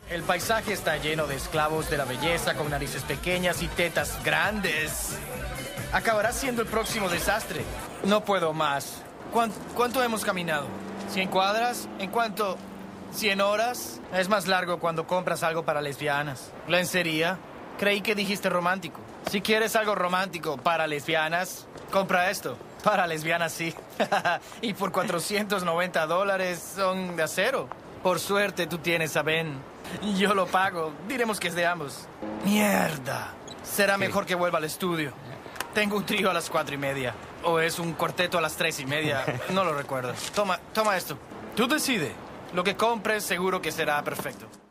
El paisaje está lleno de esclavos de la belleza con narices pequeñas y tetas grandes. Acabará siendo el próximo desastre. No puedo más. ¿Cuánto hemos caminado? ¿100 cuadras? ¿En cuánto? ¿100 horas? Es más largo cuando compras algo para lesbianas. ¿Lencería? Creí que dijiste romántico. Si quieres algo romántico para lesbianas, compra esto. Para lesbianas, sí. Y por $490 son de acero. Por suerte tú tienes a Ben. Yo lo pago. Diremos que es de ambos. ¡Mierda! Será mejor que vuelva al estudio. Tengo un trío a las 4:30. O es un cuarteto a las 3:30. No lo recuerdo. Toma esto. Tú decide. Lo que compres seguro que será perfecto.